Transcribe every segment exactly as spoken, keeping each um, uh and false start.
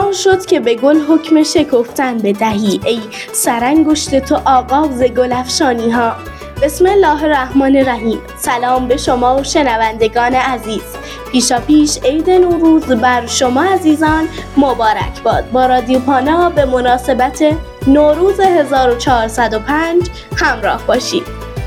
زمان شد که به گل حکم شکفتن بدهی، ای سرانگشت تو آغاز گل افشانی ها. بسم الله الرحمن الرحیم. سلام به شما و شنوندگان عزیز. پیشا پیش عید نوروز بر شما عزیزان مبارک باد. با رادیو پانا به مناسبت نوروز هزار و چهارصد و پنج همراه باشید.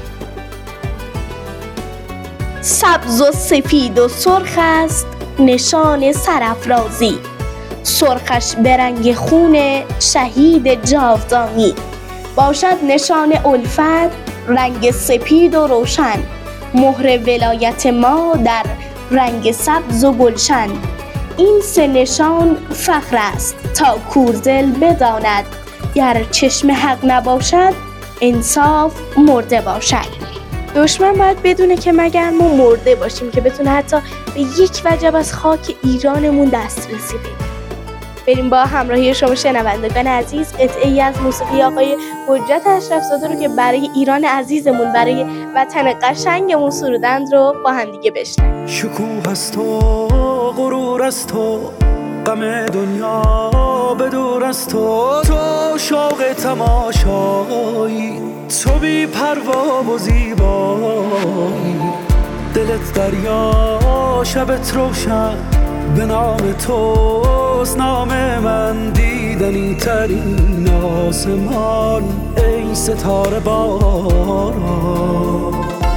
سبز و سفید و سرخ است نشان سرافرازی، سرخش به رنگ خون شهید جاودانی. باشد نشان الفت رنگ سپید و روشن، مهر ولایت ما در رنگ سبز و گلشن. این سه نشان فخر است تا کورزل بداند، گر چشم حق نباشد انصاف مرده باشد. دشمن باید بدونه که مگر ما مرده باشیم که بتونه حتی به یک وجب از خاک ایرانمون دسترسی پیدا. بریم با همراهی شما شنوندگان عزیز قطعه‌ای از موسیقی آقای حجت اشرف‌زاده رو که برای ایران عزیزمون، برای وطن قشنگمون سرودند رو با هم دیگه بشنویم. شکوه است تو، غرور است تو، غم دنیا به دور است تو، تو شوق تماشایی، تو بی پروا و زیبایی. دلت دریا شبت روشن، به نام توست نام من، دیدنی ترین آسمان ای ستاره باران.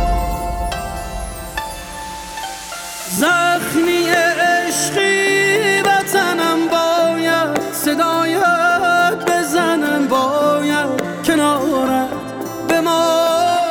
زخمی عشقی وطنم باید صدایت بزنم، باید کنارت بمانم.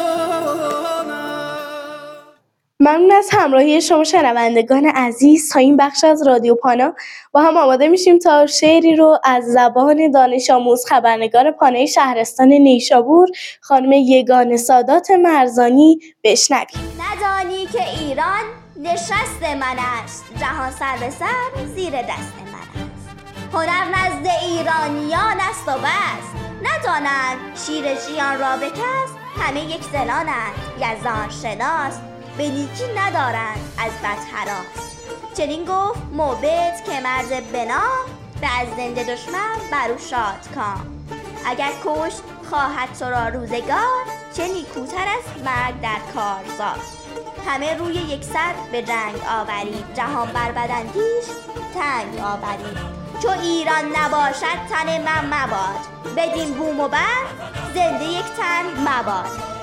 ممنون از همراهی شما شنوندگان عزیز. تا این بخش از رادیو پانا با هم آماده میشیم تا شعری رو از زبان دانش آموز خبرنگار پانای شهرستان نیشابور خانم یگانه سادات مرزانی بشنویم. ندانی که ایران نشست من است، جهان سر به سر زیر دست من است. هنر نزد ایرانیان است و بس، ندانند شیر ژیان را به کس. همه یک زنانند یزدان شناس، به نیکی ندارند از بد هراس. چنین گفت موبد که مرد بنا، به از زنده دشمن بر او شاد کام. اگر کشت خواهد تو را روزگار، چه نیکوتر است مرگ در کارزار. همه روی یک سر به جنگ آورید، جهان بر بداندیش تنگ آورید. چو ایران نباشد تن من مباد، بدین بوم و بر زنده یک تن مباد.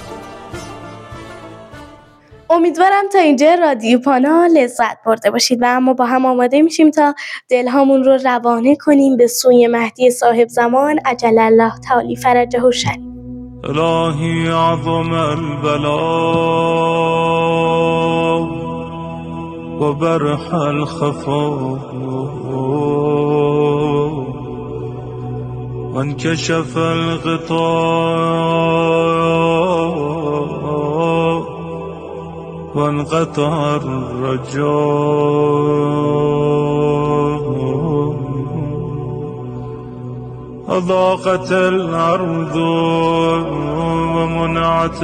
امیدوارم تا اینجا رادیو پانا لذت برده باشید و اما با هم آماده میشیم تا دلهامون رو روانه کنیم به سوی مهدی صاحب زمان عجل الله تعالی فرجه و شریف. الهی اعظم البلا و برح الخفا و انکشف الغطاء وانقطع الرجاء أضاقت الأرض ومنعت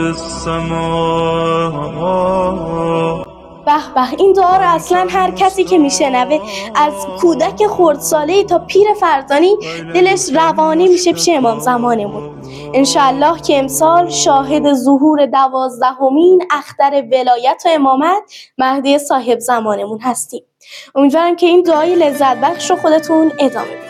السماء. به به، این دعا رو اصلا هر کسی که میشنوه از کودک خردساله‌ای تا پیر فرزانه دلش روانه میشه پیش امام زمانمون. انشالله که امسال شاهد ظهور دوازدهمین اختر ولایت و امامت مهدی صاحب زمانمون هستیم. امیدوارم که این دعای لذت بخش رو خودتون ادامه بدید.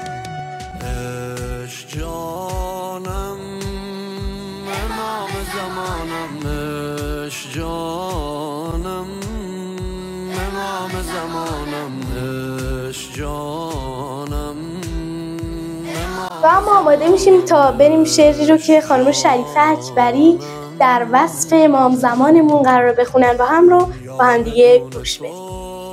جانم امام زمانم، اش جانم امام زمانم، اش جانم. و اما آماده میشیم تا بریم شعری رو که خانم شریفه اکبری در وصف امام زمانمون قرار بخونن با هم رو با هم دیگه گوش بدیم.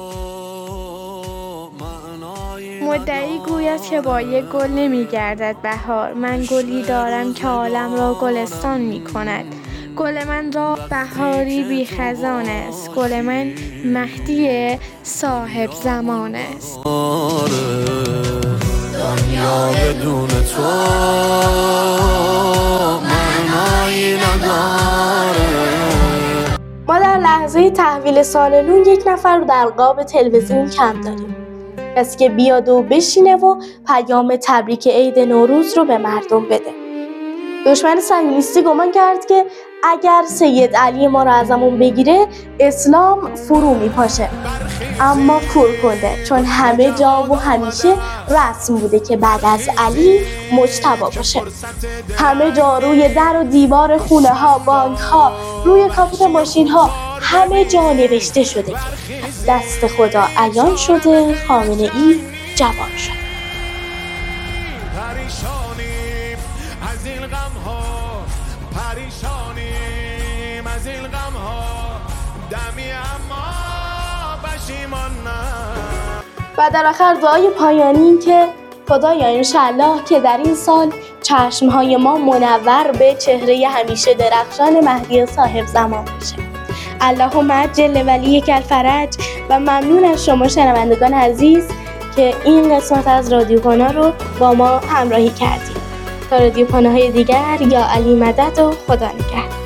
مدعی گوید که با یک گل نمی گردد بهار، من گلی دارم که عالم را گلستان می کند. گل من را بهاری بی خزان است، گل من مهدی صاحب زمان است. دنیا بدون تو معنایی نداره. ما در لحظه تحویل سال نو یک نفر رو در قاب تلویزیون کم داریم. کسی که بیاد و بشینه و پیام تبریک عید نوروز رو به مردم بده. دشمن صهیونیستی گمان کرد که اگر سید علی ما رو ازمون بگیره اسلام فرو میپاشه، اما کور کنده، چون همه جا و همیشه رسم بوده که بعد از علی مجتبی باشه. همه جا، روی در و دیوار خونه ها، بانک ها، روی کاپوت ماشین ها، همه جا نوشته شده که دست خدا عیان شده، خامنه ای جوان شد. پریشانیم از این غم ها، پریشانیم از این غم ها، دمی اما پشیمان نه. و در آخر دعای پایانی این که خدایا انشالله که در این سال چشمهای ما منور به چهره همیشه درخشان مهدی صاحب زمان بشه. اللهم عجل ولیک الفرج. و ممنون از شما شنوندگان عزیز که این قسمت از رادیو پانا رو با ما همراهی کردید. تا رادیو پاناهای دیگر، یا علی مدد و خدا نگهدار.